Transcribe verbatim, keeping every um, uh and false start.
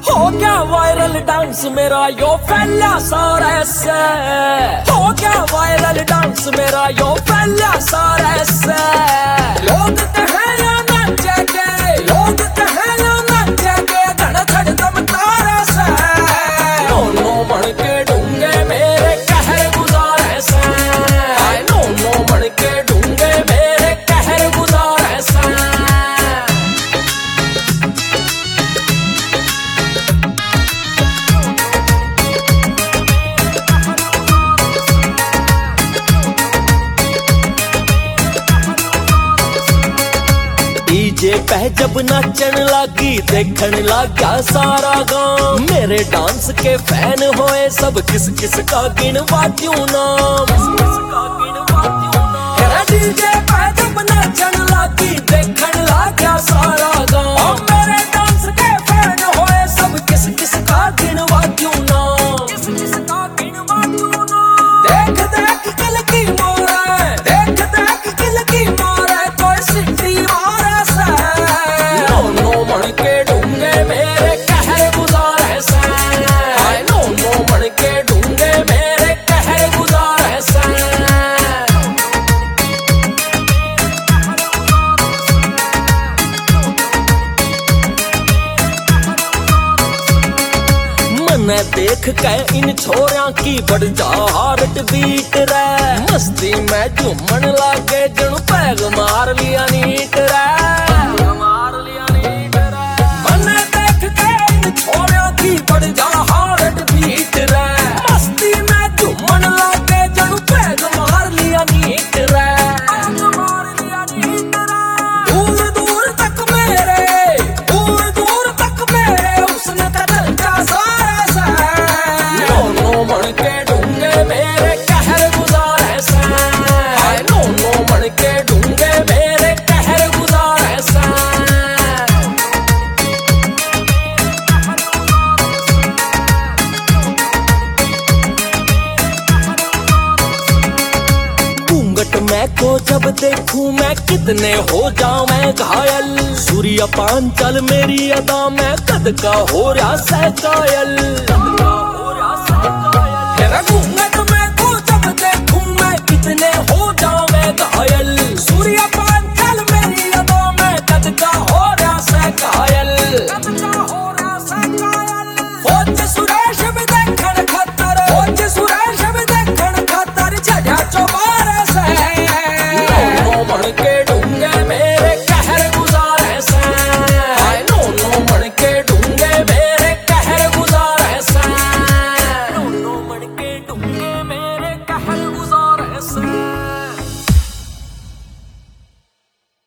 हो गया viral dance मेरा यो फैला सारे से, हो गया वायरल डांस मेरा यो फैला सारे से। लोग कहे या नाचे के, लोग कहे या नाचे के, धड़ छड़ दम तारे से। नो नो बन के डूंगे मेरे कहर गुजारे से, नो नो बन के डूंगे मेरे कहर गुजारे से। डीजे पे जब नाचन लागी देखन लागा सारा गांव, मेरे डांस के फैन होए सब, किस किस का गिनवा क्यों नाम, डीजे पे जब नाचन लागी देखन लागा सारा गांव, मेरे डांस के फैन होए सब, किस किस का गिनवा क्यों नाम, किस किस का गिनवा क्यों नाम। देख देख किल की मारे, देख देख किल की मारे, कोई सिटी मारे से। नो नो बन के डूंगे मेरे कहर गुजारे से, नो नो बन के डूंगे मेरे कहर गुजारे से। मने देख के इन छोरियां की बढ़ जा हार्ट बीट रे, मस्ती में झूमन लागे जणु पैग मार लिया नीट रे, मार लिया नीट रे। मने देख के इन छोरियां की बढ़ जा हार्ट बीट रे, मस्ती में झूमन लागे जणु पैग मार लिया नीट रे, मार लिया नीट रे। दूर दूर तक मेरे, दूर दूर तक मेरे उसने कदल का सारा से। नो नो बन के डूंगे मेरे कहर गुजारे से, नो नो बन के डूंगे मेरे कहर गुजारे से। घूंघट मैं को जब देखूं मैं कितने हो जाऊं मैं घायल, सूर्य पांचल मेरी अदा में कद का हो रहा से कायल, कद का हो रहा से कायल।